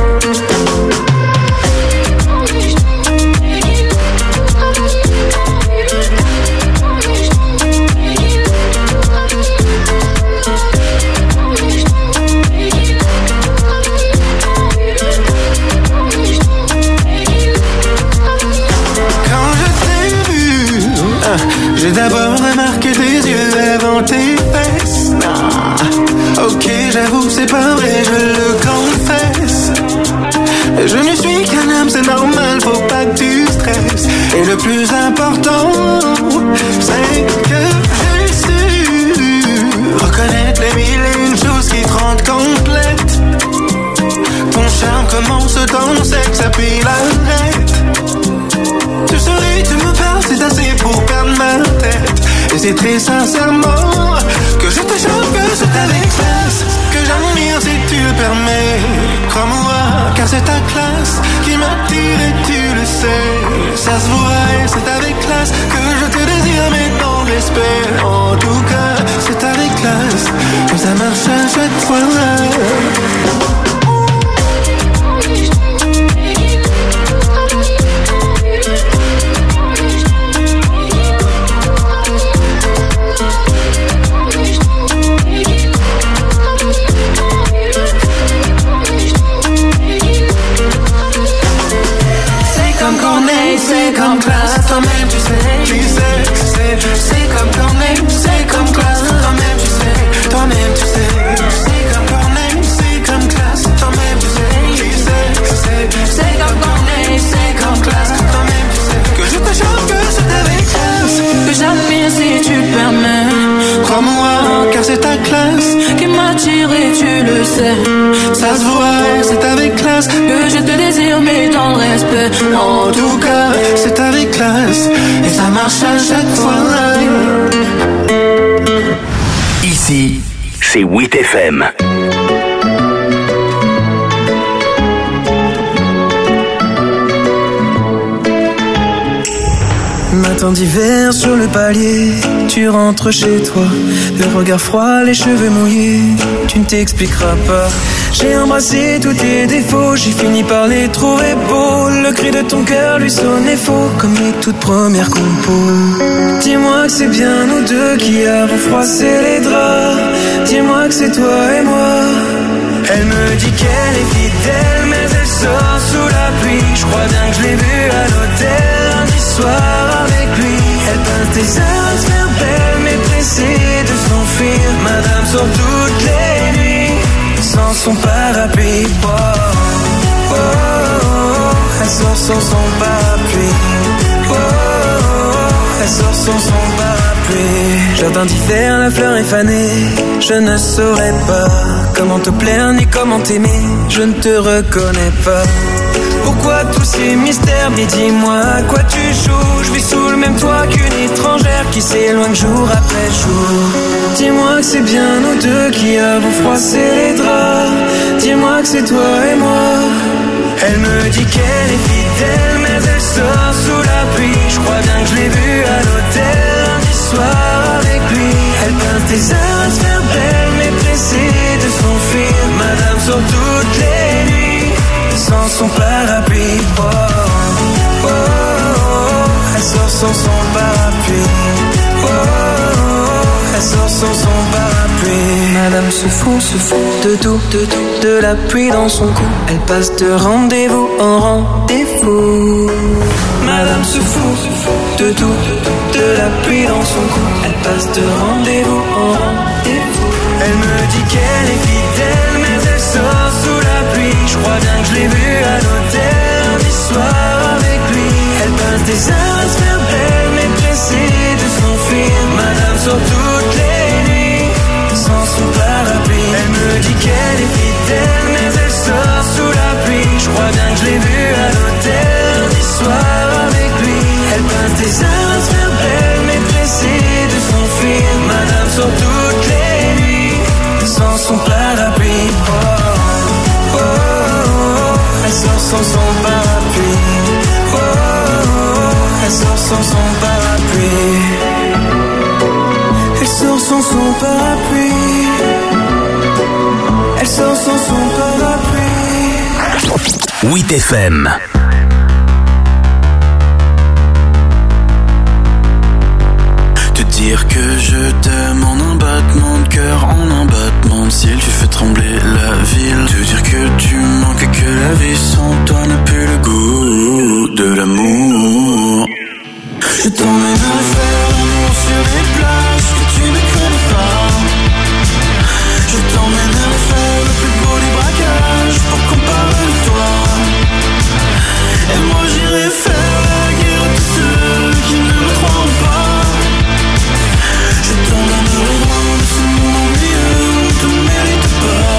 J'ai d'abord remarqué tes yeux avant tes fesses. Ok, j'avoue, c'est pas vrai, je le confesse. Je ne suis qu'un homme, c'est normal, faut pas que tu stresses. Et le plus important, c'est que j'ai su reconnaître les mille et une choses qui te rendent complète. Ton charme commence dans le sexe, puis l'arrête. Tu souris, tu me parles, c'est assez pour perdre ma tête. Et c'est très sincèrement que je te jure que c'est avec classe que j'admire si tu le permets. Crois-moi, car c'est ta classe qui m'attire et tu le sais. Ça se voit et c'est avec classe que je te désire, mais dans le respect. En tout cas, c'est avec classe que ça marche à chaque fois. C'est comme classe, toi-même tu sais, c'est comme Corneille, c'est comme classe, toi-même tu sais, c'est comme Corneille, c'est comme classe, toi-même tu sais, c'est comme Corneille, c'est comme classe, toi-même tu sais, que je te chante que c'est avec classe, que j'admire si tu le permets, crois-moi, car c'est ta classe qui m'a tiré, tu le sais. Ça se voit, c'est avec classe que je te désire, mais dans le respect. En tout cas, c'est avec classe et ça marche à chaque fois. Ici, c'est 8FM. Matin d'hiver sur le palier, tu rentres chez toi, le regard froid, les cheveux mouillés, tu ne t'expliqueras pas. J'ai embrassé tous tes défauts, j'ai fini par les trouver beaux. Le cri de ton cœur lui sonnait faux, comme les toutes premières compos. Dis-moi que c'est bien nous deux qui avons froissé les draps. Dis-moi que c'est toi et moi. Elle me dit qu'elle est fidèle, mais elle sort sous la pluie. Je crois bien que je l'ai vue à l'hôtel lundi soir avec lui. Elle pince des heures à se faire belle, mais pressée de s'enfuir. Madame sort toutes les nuits sans son parapluie. Oh, oh, oh, elle sort sans son parapluie. Oh, oh, oh, elle sort sans son parapluie. Jardin d'hiver, la fleur est fanée. Je ne saurais pas comment te plaire ni comment t'aimer. Je ne te reconnais pas. Pourquoi tous ces mystères? Mais dis-moi à quoi tu joues. Je vis sous le même toit qu'une étrangère qui s'éloigne jour après jour. Dis-moi que c'est bien nous deux qui avons froissé les draps. Dis-moi que c'est toi et moi. Elle me dit qu'elle est fidèle, mais elle sort sous la pluie. Je crois bien que je l'ai vue à l'hôtel lundi soir avec lui. Elle pince des heures à se faire belle, mais pressée de s'enfuir. Madame sort toutes les nuits sans son parapluie. Oh, oh, oh, oh, elle sort sans son parapluie. Oh, oh, oh, elle sort sans son parapluie. Madame se fout de tout, de la pluie dans son cou. Elle passe de rendez-vous en rendez-vous. Madame se fout de tout, de la pluie dans son cou. Elle passe de rendez-vous en rendez-vous. Elle me dit qu'elle est fidèle, mais elle sort sous la pluie. Je crois bien que je l'ai vue à l'hôtel lundi soir avec lui. Elle passe des heures à se faire belle, mais pressée de s'enfuir. Madame sort toutes les nuits sans son parapluie. Elle me dit qu'elle est fidèle, mais elle sort sous la pluie. Je crois bien que je l'ai vue à l'hôtel lundi soir avec lui. Elle passe des heures à se faire belle, mais pressée de s'enfuir. Madame sort toutes les nuits sans son parapluie. Oh, oh, oh, oh, elle sort sans son parapluie. Oh, oh, oh, elle sort sans son parapluie. Elle sort sans son parapluie. Elle sort sans son parapluie. 8FM. Te dire que je t'aime en un battement de cœur, en un battement de ciel, tu fais trembler la ville. Te dire que tu manques et que la vie sans toi n'a plus le goût de l'amour. Je t'emmènerai faire l'amour sur des plages que tu ne connais pas. Je t'emmènerai faire le plus beau des braquages pour qu'on parle de toi. Et moi j'irai faire la guerre à tous ceux qui ne me croient pas. Je t'emmènerai loin de ce monde ennuyeux où on te mérite pas.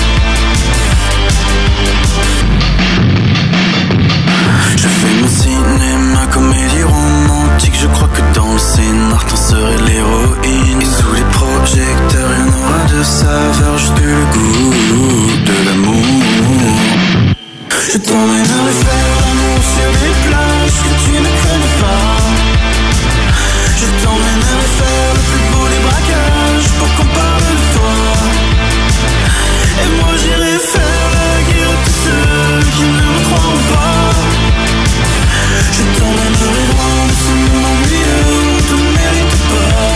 Je fais mon cinéma, comédie romantique. Je crois que dans le scénar t'en serais l'héroïne. Et sous les projecteurs il y en aura de saveur, juste plus le goût de l'amour. Je t'emmènerai faire l'amour sur des plages que tu ne connais pas. Je t'emmènerai faire le plus beau des braquages pour qu'on parle de toi. Et moi j'irai faire la guerre à tous ceux qui ne me croient pas. Je t'emmènerai loin de ce monde ennuyeux où on te mérite pas.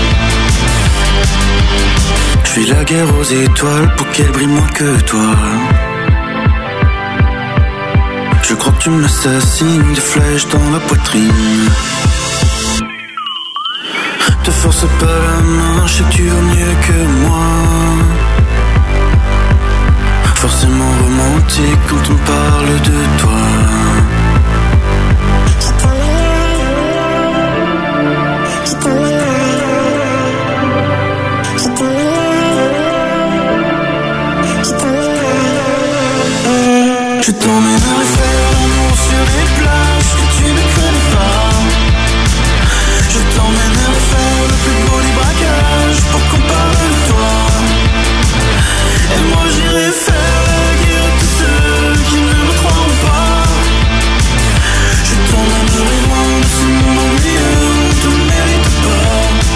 Je fais la guerre aux étoiles pour qu'elles brillent moins que toi. Je crois que tu m'assassines, des flèches dans la poitrine. Te force pas la main, je sais que tu vaux mieux que moi. Forcément romantique quand on parle de toi. Je t'emmènerai Je t'emmènerai faire l'amour sur des plages que tu ne connais pas. Je t'emmènerai faire le plus beau des braquages pour qu'on parle de toi. Et moi j'irai faire la guerre à tous ceux qui ne me croiront pas. Je t'emmènerai loin de ce monde ennuyeux où on te mérite pas.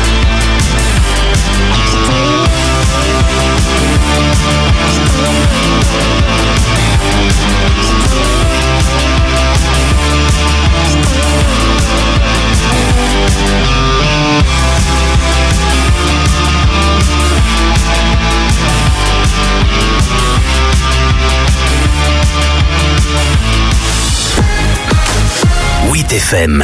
FM.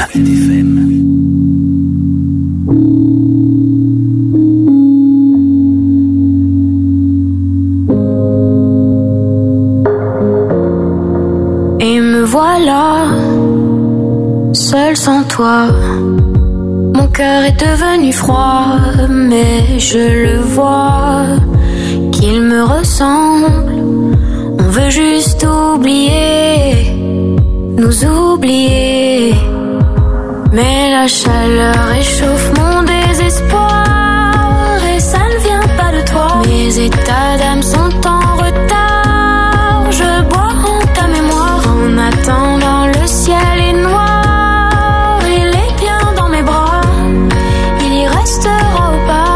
Et me voilà, seul sans toi. Mon cœur est devenu froid, mais je le vois, qu'il me ressemble. On veut juste oublier, nous oublier. Mais la chaleur réchauffe mon désespoir, et ça ne vient pas de toi. Mes états d'âme sont en retard, je bois en ta mémoire. En attendant, le ciel est noir, il est bien dans mes bras, il y restera ou pas.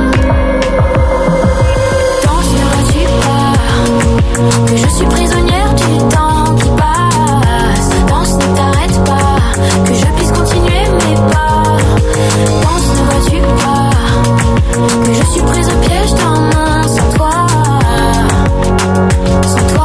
Danseras-tu pas, que je suis prisonnière du temps qui passe. Danse, ne t'arrête pas, que je puisse continuer mes pas. Danse, ne vois-tu pas, que je suis prise au piège d'un monde sans toi. Sans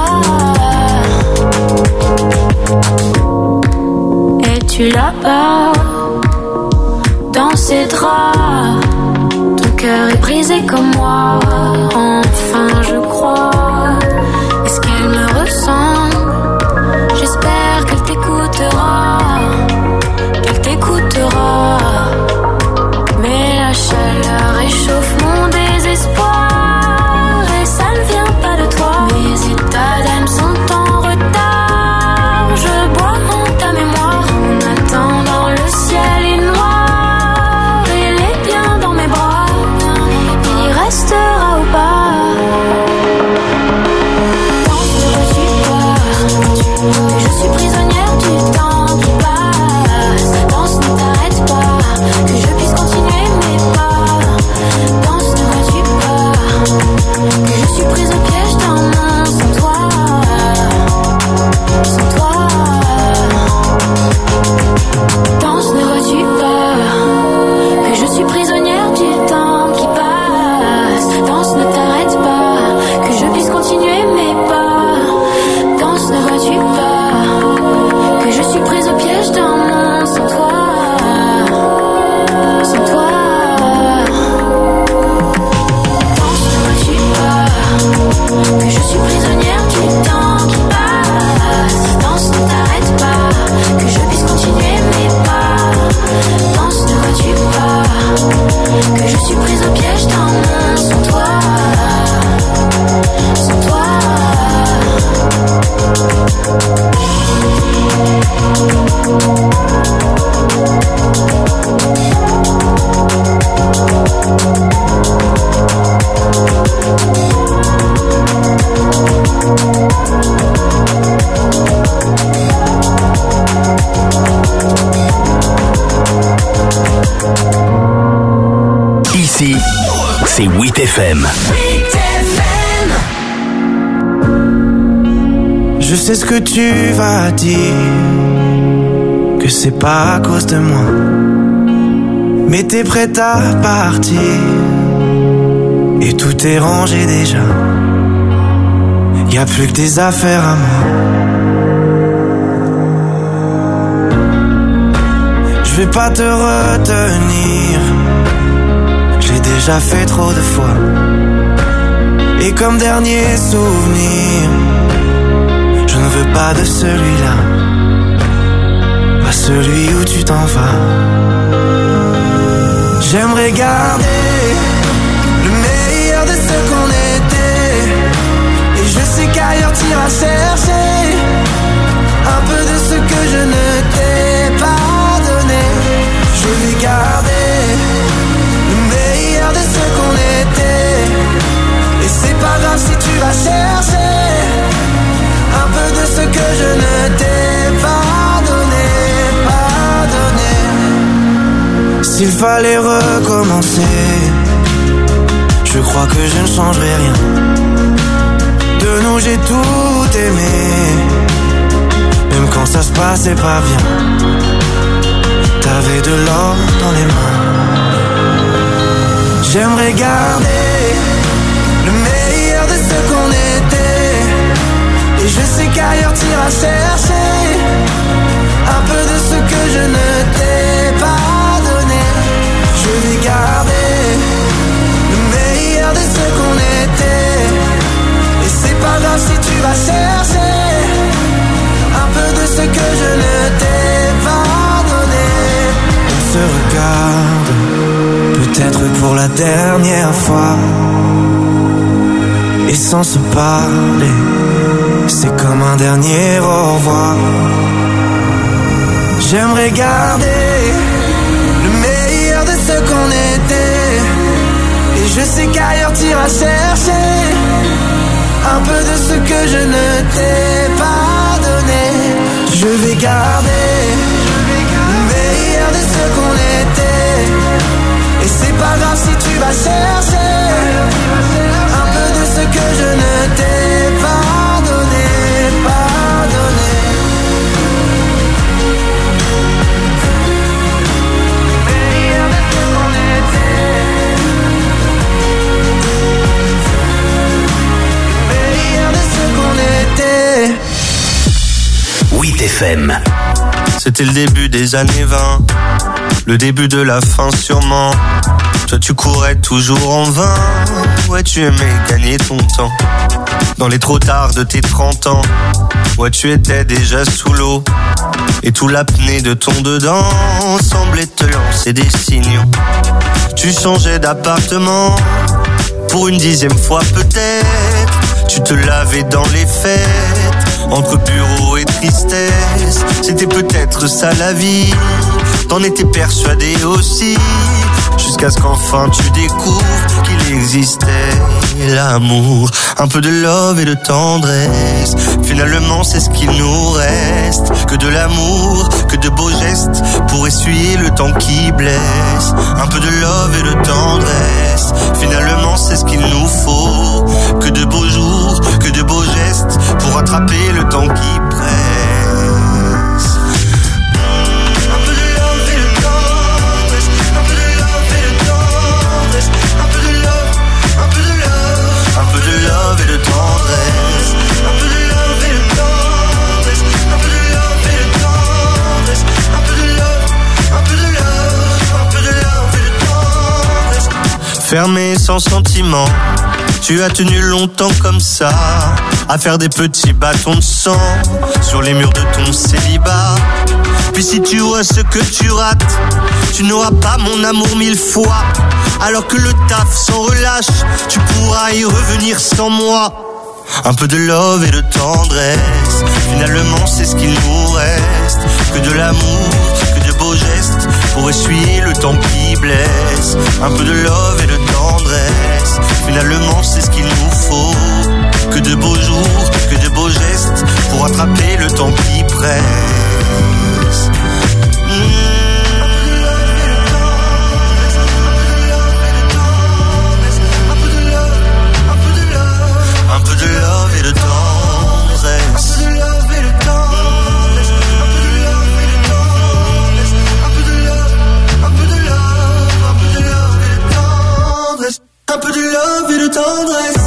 toi. Es-tu là-bas, dans ces draps? Ton cœur est brisé comme moi, enfin je crois. Est-ce qu'elle me ressemble? J'espère qu'elle t'écoutera, qu'elle t'écoutera. Mais la chaleur réchauffe mon désespoir, et ça ne vient pas de toi. Mes états d'âme sont en retard, je bois en ta mémoire. En attendant, le ciel est noir, il est bien dans mes bras, il y restera ou pas. Que je suis prisonnière du temps qui passe. Danse, ne t'arrête pas, que je puisse continuer mes pas. Danse, ne vois-tu pas, que je suis prise au piège d'un monde sans toi. Sans toi. Danse, ne vois-tu pas, que je suis prisonnière du temps qui passe. Danse, ne t'arrête pas, que je puisse continuer mes pas. Danse, ne vois-tu pas, que je suis prise au piège d'un monde sans toi. Sans toi. Danse, ne vois-tu pas, que je suis prisonnière du temps qui passe. Danse, ne t'arrête pas, que je puisse continuer mes pas. Danse, ne vois-tu pas, que je suis prise au piège d'un monde sans toi. Sans toi. Ici, c'est 8FM. Je sais ce que tu vas dire, que c'est pas à cause de moi, mais t'es prête à partir, et tout est rangé déjà. Y'a plus que tes affaires à moi. Je vais pas te retenir, j'ai déjà fait trop de fois. Et comme dernier souvenir, je ne veux pas de celui-là, pas celui où tu t'en vas. J'aimerais garder le meilleur de ce qu'on était, et je sais qu'ailleurs t'iras chercher s'il fallait recommencer, je crois que je ne changerai rien. De nous j'ai tout aimé, même quand ça se passait pas bien. T'avais de l'or dans les mains. J'aimerais garder le meilleur de ce qu'on était. Et je sais qu'ailleurs t'iras chercher un peu de ce que je ne t'ai pas donné. Je vais garder le meilleur de ce qu'on était. Et c'est pas grave si tu vas chercher un peu de ce que je ne t'ai pas donné. On se regarde, peut-être pour la dernière fois, et sans se parler, c'est comme un dernier au revoir. J'aimerais garder le meilleur de ce qu'on était. Et je sais qu'ailleurs t'iras chercher un peu de ce que je ne t'ai pas donné. Je vais garder le meilleur de ce qu'on était. Et c'est pas grave si tu vas chercher un peu de ce que je ne t'ai pas donné, pas donné. Le meilleur de ce qu'on était. Le meilleur de ce qu'on était. 8FM. C'était le début des années 20, le début de la fin sûrement. Toi tu courais toujours en vain, ouais tu aimais gagner ton temps. Dans les trop tard de tes 30 ans, ouais tu étais déjà sous l'eau. Et tout l'apnée de ton dedans semblait te lancer des signaux. Tu changeais d'appartement pour une 10e fois peut-être. Tu te lavais dans les fêtes, entre bureau et tristesse. C'était peut-être ça la vie, t'en étais persuadé aussi. Jusqu'à ce qu'enfin tu découvres qu'il existait l'amour. Un peu de love et de tendresse, finalement c'est ce qu'il nous reste. Que de l'amour, que de beaux gestes pour essuyer le temps qui blesse. Un peu de love et de tendresse, finalement c'est ce qu'il nous faut. Que de beaux jours, que de beaux gestes pour rattraper le temps qui presse. Fermé sans sentiment, tu as tenu longtemps comme ça, à faire des petits bâtons de sang sur les murs de ton célibat. Puis si tu vois ce que tu rates, tu n'auras pas mon amour 1000 fois. Alors que le taf s'en relâche, tu pourras y revenir sans moi. Un peu de love et de tendresse, finalement c'est ce qu'il nous reste. Que de l'amour, que de beaux gestes pour essuyer le temps qui blesse. Un peu de love et de tendresse, finalement c'est ce qu'il nous faut. Que de beaux jours, que de beaux gestes pour attraper le temps qui presse. Un peu de love et de tendresse. Un peu de love et de tendresse. Un peu de love, un peu de love, un peu de love et de tendresse. Un peu de love et de tendresse.